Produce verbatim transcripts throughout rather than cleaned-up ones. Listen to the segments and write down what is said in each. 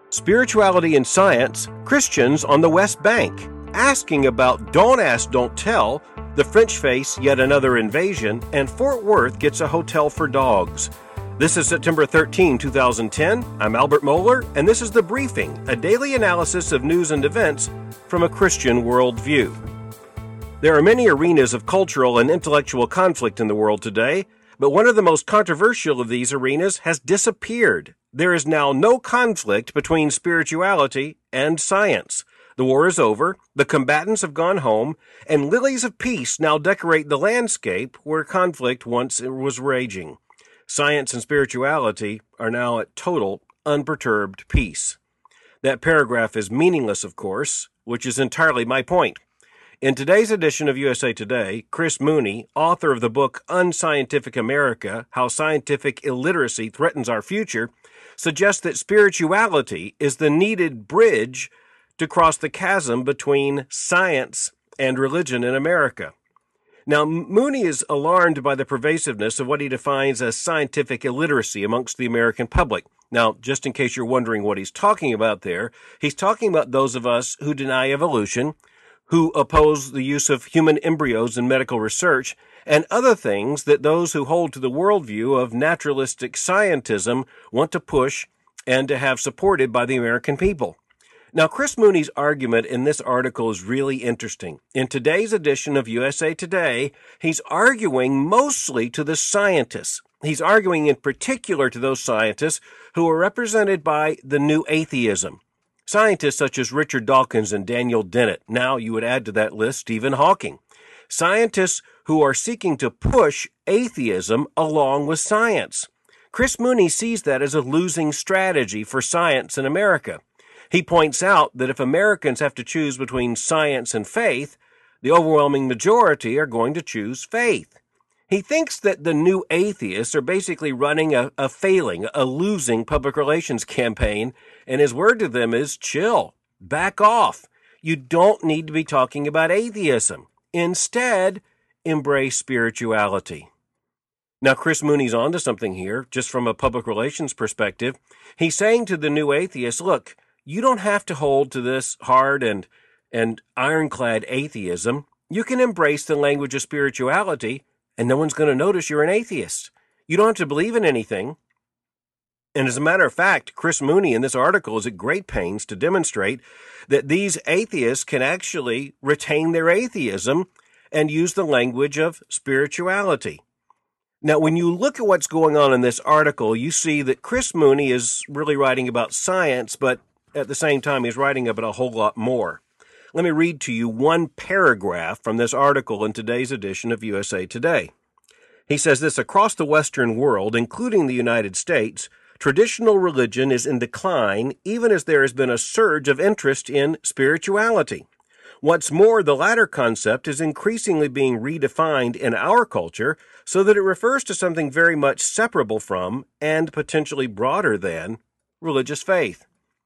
Spirituality and Science, Christians on the West Bank, asking about Don't Ask, Don't Tell, the French face yet another invasion, and Fort Worth gets a hotel for dogs. This is September thirteenth, twenty ten. I'm Albert Mohler, and this is The Briefing, a daily analysis of news and events from a Christian worldview. There are many arenas of cultural and intellectual conflict in the world today, but one of the most controversial of these arenas has disappeared. There is now no conflict between spirituality and science. The war is over, the combatants have gone home, and lilies of peace now decorate the landscape where conflict once was raging. Science and spirituality are now at total, unperturbed peace. That paragraph is meaningless, of course, which is entirely my point. In today's edition of U S A Today, Chris Mooney, author of the book Unscientific America, How Scientific Illiteracy Threatens Our Future, suggests that spirituality is the needed bridge to cross the chasm between science and religion in America. Now, Mooney is alarmed by the pervasiveness of what he defines as scientific illiteracy amongst the American public. Now, just in case you're wondering what he's talking about there, he's talking about those of us who deny evolution, who oppose the use of human embryos in medical research, and other things that those who hold to the worldview of naturalistic scientism want to push and to have supported by the American people. Now, Chris Mooney's argument in this article is really interesting. In today's edition of U S A Today, he's arguing mostly to the scientists. He's arguing in particular to those scientists who are represented by the new atheism. Scientists such as Richard Dawkins and Daniel Dennett. Now you would add to that list Stephen Hawking. Scientists who are seeking to push atheism along with science. Chris Mooney sees that as a losing strategy for science in America. He points out that if Americans have to choose between science and faith, the overwhelming majority are going to choose faith. He thinks that the new atheists are basically running a, a failing, a losing public relations campaign, and his word to them is chill, back off. You don't need to be talking about atheism. Instead, embrace spirituality. Now, Chris Mooney's onto something here, just from a public relations perspective. He's saying to the new atheists, look, you don't have to hold to this hard and, and ironclad atheism. You can embrace the language of spirituality, and no one's going to notice you're an atheist. You don't have to believe in anything. And as a matter of fact, Chris Mooney in this article is at great pains to demonstrate that these atheists can actually retain their atheism and use the language of spirituality. Now, when you look at what's going on in this article, you see that Chris Mooney is really writing about science, but at the same time, he's writing about a whole lot more. Let me read to you one paragraph from this article in today's edition of U S A Today. He says this: across the Western world, including the United States, traditional religion is in decline, even as there has been a surge of interest in spirituality. What's more, the latter concept is increasingly being redefined in our culture so that it refers to something very much separable from and potentially broader than religious faith.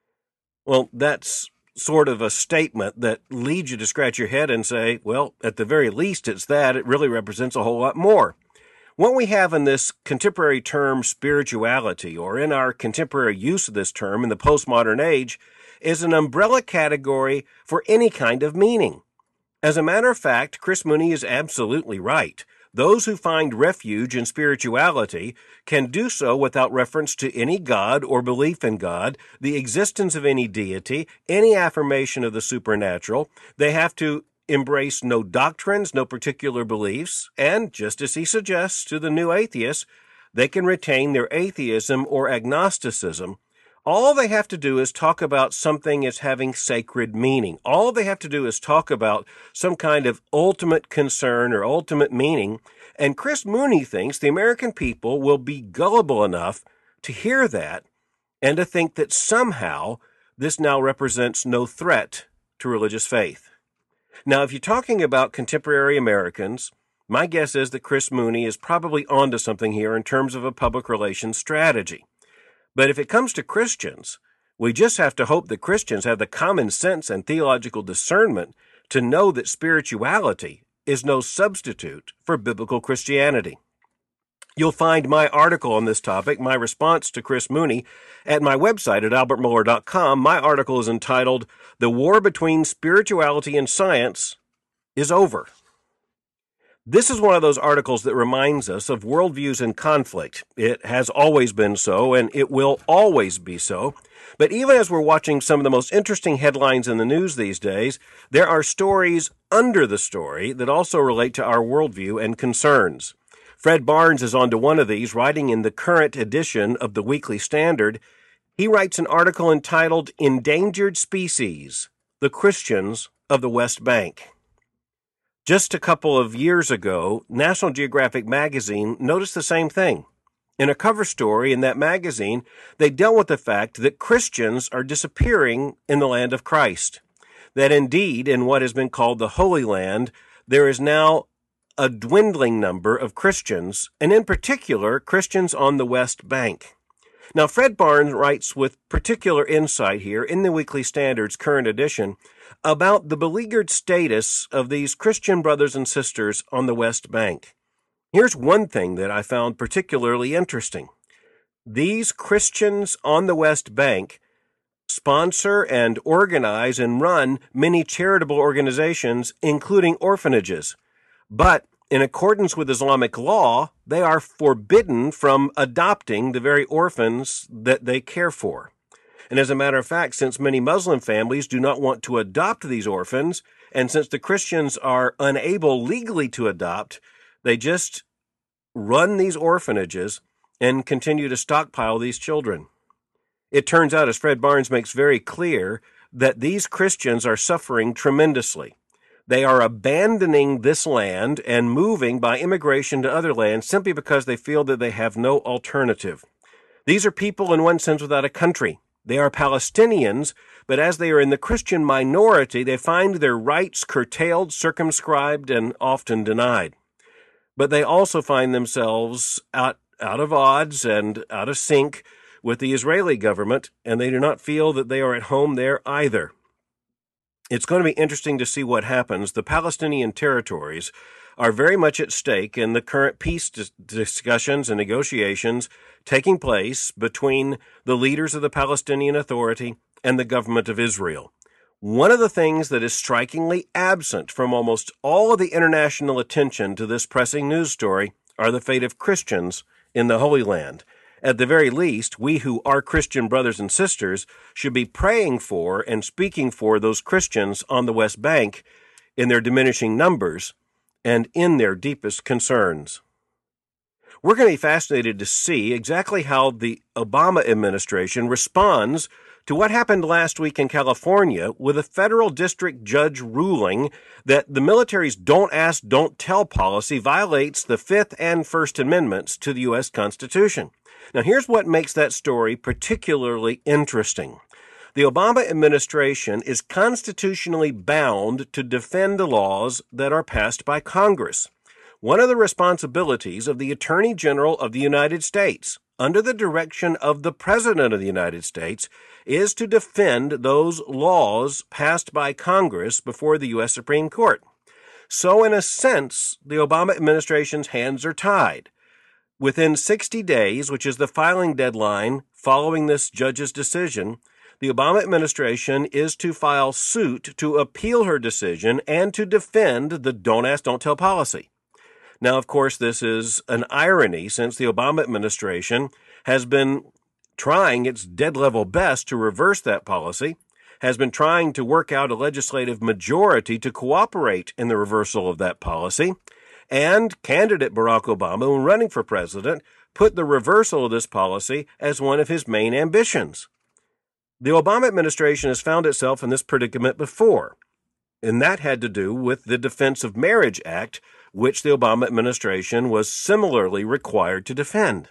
Well, that's sort of a statement that leads you to scratch your head and say, well, at the very least it's that. It really represents a whole lot more. What we have in this contemporary term spirituality, or in our contemporary use of this term in the postmodern age, is an umbrella category for any kind of meaning. As a matter of fact, Chris Mooney is absolutely right. Those who find refuge in spirituality can do so without reference to any God or belief in God, the existence of any deity, any affirmation of the supernatural. They have to embrace no doctrines, no particular beliefs, and, just as he suggests to the new atheists, they can retain their atheism or agnosticism. All they have to do is talk about something as having sacred meaning. All they have to do is talk about some kind of ultimate concern or ultimate meaning, and Chris Mooney thinks the American people will be gullible enough to hear that and to think that somehow this now represents no threat to religious faith. Now, if you're talking about contemporary Americans, my guess is that Chris Mooney is probably onto something here in terms of a public relations strategy. But if it comes to Christians, we just have to hope that Christians have the common sense and theological discernment to know that spirituality is no substitute for biblical Christianity. You'll find my article on this topic, my response to Chris Mooney, at my website at albert mohler dot com. My article is entitled, "The War Between Spirituality and Science is Over." This is one of those articles that reminds us of worldviews in conflict. It has always been so, and it will always be so. But even as we're watching some of the most interesting headlines in the news these days, there are stories under the story that also relate to our worldview and concerns. Fred Barnes is on to one of these, writing in the current edition of the Weekly Standard. He writes an article entitled "Endangered Species, the Christians of the West Bank." Just a couple of years ago, National Geographic magazine noticed the same thing. In a cover story in that magazine, they dealt with the fact that Christians are disappearing in the land of Christ. That indeed, in what has been called the Holy Land, there is now a dwindling number of Christians, and in particular, Christians on the West Bank. Now, Fred Barnes writes with particular insight here in the Weekly Standard's current edition about the beleaguered status of these Christian brothers and sisters on the West Bank. Here's one thing that I found particularly interesting. These Christians on the West Bank sponsor and organize and run many charitable organizations, including orphanages. But in accordance with Islamic law, they are forbidden from adopting the very orphans that they care for. And as a matter of fact, since many Muslim families do not want to adopt these orphans, and since the Christians are unable legally to adopt, they just run these orphanages and continue to stockpile these children. It turns out, as Fred Barnes makes very clear, that these Christians are suffering tremendously. They are abandoning this land and moving by immigration to other lands simply because they feel that they have no alternative. These are people, in one sense, without a country. They are Palestinians, but as they are in the Christian minority, they find their rights curtailed, circumscribed, and often denied. But they also find themselves out, out of odds and out of sync with the Israeli government, and they do not feel that they are at home there either. It's going to be interesting to see what happens. The Palestinian territories are very much at stake in the current peace dis- discussions and negotiations taking place between the leaders of the Palestinian Authority and the government of Israel. One of the things that is strikingly absent from almost all of the international attention to this pressing news story are the fate of Christians in the Holy Land. At the very least, we who are Christian brothers and sisters should be praying for and speaking for those Christians on the West Bank in their diminishing numbers and in their deepest concerns. We're going to be fascinated to see exactly how the Obama administration responds to what happened last week in California with a federal district judge ruling that the military's don't ask, don't tell policy violates the Fifth and First Amendments to the U S Constitution. Now, here's what makes that story particularly interesting. The Obama administration is constitutionally bound to defend the laws that are passed by Congress. One of the responsibilities of the Attorney General of the United States, under the direction of the President of the United States, is to defend those laws passed by Congress before the U S Supreme Court. So, in a sense, the Obama administration's hands are tied. Within sixty days, which is the filing deadline following this judge's decision, the Obama administration is to file suit to appeal her decision and to defend the don't ask, don't tell policy. Now, of course, this is an irony since the Obama administration has been trying its dead-level best to reverse that policy, has been trying to work out a legislative majority to cooperate in the reversal of that policy, and candidate Barack Obama, when running for president, put the reversal of this policy as one of his main ambitions. The Obama administration has found itself in this predicament before, and that had to do with the Defense of Marriage Act, which the Obama administration was similarly required to defend.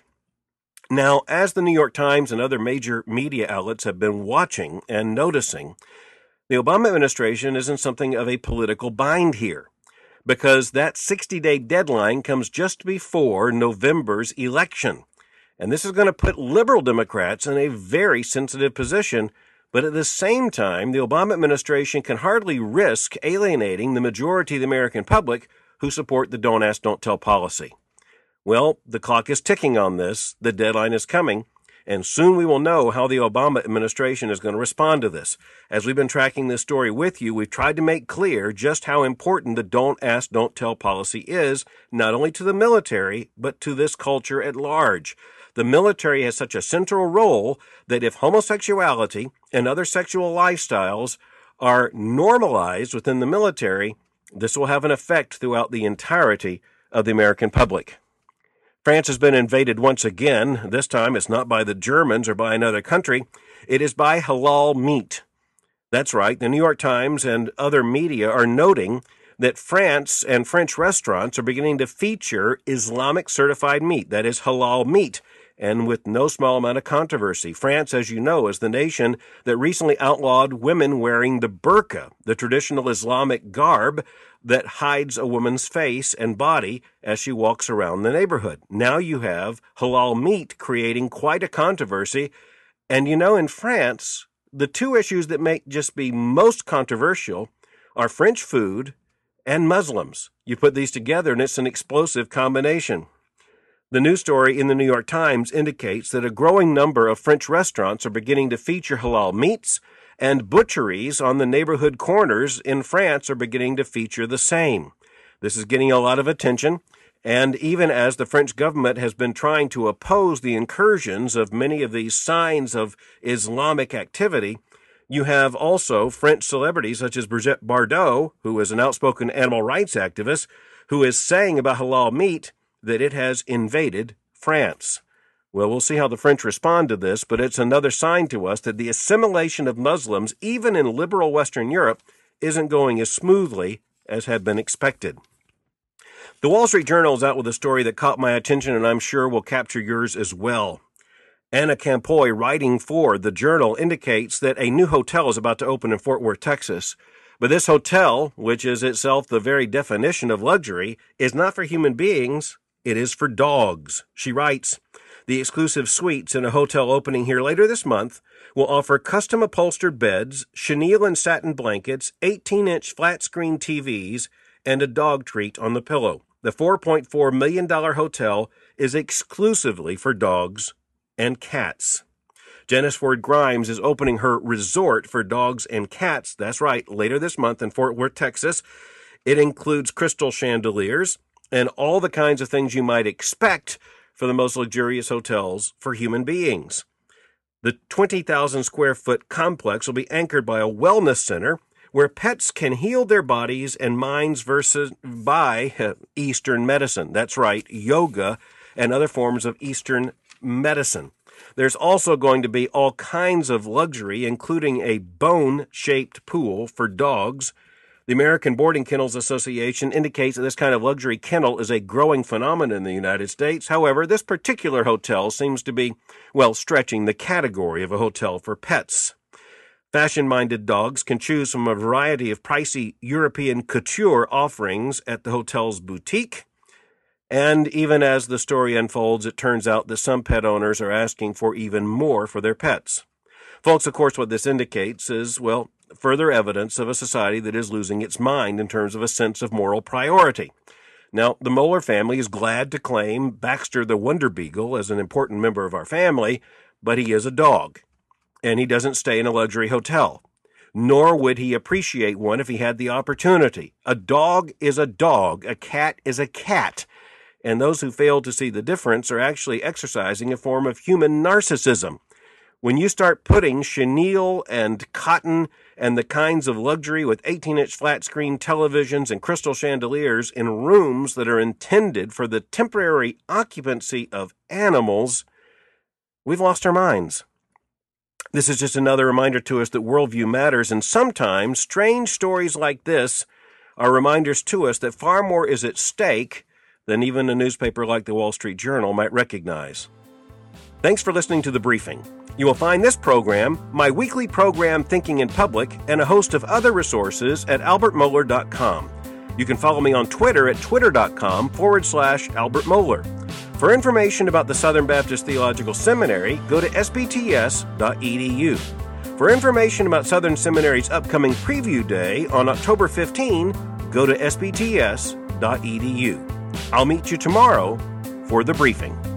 Now, as the New York Times and other major media outlets have been watching and noticing, the Obama administration is in something of a political bind here, because that sixty-day deadline comes just before November's election. And this is going to put liberal Democrats in a very sensitive position, but at the same time, the Obama administration can hardly risk alienating the majority of the American public who support the don't ask, don't tell policy. Well, the clock is ticking on this. The deadline is coming. And soon we will know how the Obama administration is going to respond to this. As we've been tracking this story with you, we've tried to make clear just how important the don't ask, don't tell policy is, not only to the military, but to this culture at large. The military has such a central role that if homosexuality and other sexual lifestyles are normalized within the military, this will have an effect throughout the entirety of the American public. France has been invaded once again. This time it's not by the Germans or by another country. It is by halal meat. That's right. The New York Times and other media are noting that France and French restaurants are beginning to feature Islamic certified meat, that is halal meat, and with no small amount of controversy. France, as you know, is the nation that recently outlawed women wearing the burqa, the traditional Islamic garb that hides a woman's face and body as she walks around the neighborhood. Now you have halal meat creating quite a controversy. And you know, in France, the two issues that may just be most controversial are French food and Muslims. You put these together and it's an explosive combination. The news story in the New York Times indicates that a growing number of French restaurants are beginning to feature halal meats, and butcheries on the neighborhood corners in France are beginning to feature the same. This is getting a lot of attention, and even as the French government has been trying to oppose the incursions of many of these signs of Islamic activity, you have also French celebrities such as Brigitte Bardot, who is an outspoken animal rights activist, who is saying about halal meat that it has invaded France. Well, we'll see how the French respond to this, but it's another sign to us that the assimilation of Muslims, even in liberal Western Europe, isn't going as smoothly as had been expected. The Wall Street Journal is out with a story that caught my attention, and I'm sure will capture yours as well. Anna Campoy, writing for the Journal, indicates that a new hotel is about to open in Fort Worth, Texas. But this hotel, which is itself the very definition of luxury, is not for human beings. It is for dogs. She writes, the exclusive suites in a hotel opening here later this month will offer custom upholstered beds, chenille and satin blankets, eighteen-inch flat-screen T Vs, and a dog treat on the pillow. The four point four million dollars hotel is exclusively for dogs and cats. Janice Ford Grimes is opening her resort for dogs and cats, that's right, later this month in Fort Worth, Texas. It includes crystal chandeliers and all the kinds of things you might expect for the most luxurious hotels for human beings. The twenty thousand square foot complex will be anchored by a wellness center where pets can heal their bodies and minds versus by uh, Eastern medicine. That's right, yoga and other forms of Eastern medicine. There's also going to be all kinds of luxury, including a bone-shaped pool for dogs. The American Boarding Kennels Association indicates that this kind of luxury kennel is a growing phenomenon in the United States. However, this particular hotel seems to be, well, stretching the category of a hotel for pets. Fashion-minded dogs can choose from a variety of pricey European couture offerings at the hotel's boutique. And even as the story unfolds, it turns out that some pet owners are asking for even more for their pets. Folks, of course, what this indicates is, well, further evidence of a society that is losing its mind in terms of a sense of moral priority. Now, the Moeller family is glad to claim Baxter the Wonder Beagle as an important member of our family, but he is a dog, and he doesn't stay in a luxury hotel. Nor would he appreciate one if he had the opportunity. A dog is a dog. A cat is a cat. And those who fail to see the difference are actually exercising a form of human narcissism. When you start putting chenille and cotton and the kinds of luxury with eighteen-inch flat-screen televisions and crystal chandeliers in rooms that are intended for the temporary occupancy of animals, we've lost our minds. This is just another reminder to us that worldview matters, and sometimes strange stories like this are reminders to us that far more is at stake than even a newspaper like the Wall Street Journal might recognize. Thanks for listening to The Briefing. You will find this program, my weekly program Thinking in Public, and a host of other resources at albert mohler dot com. You can follow me on Twitter at twitter.com forward slash Albert Mohler. For information about the Southern Baptist Theological Seminary, go to s b t s dot e d u. For information about Southern Seminary's upcoming preview day on October fifteenth, go to s b t s dot e d u. I'll meet you tomorrow for the briefing.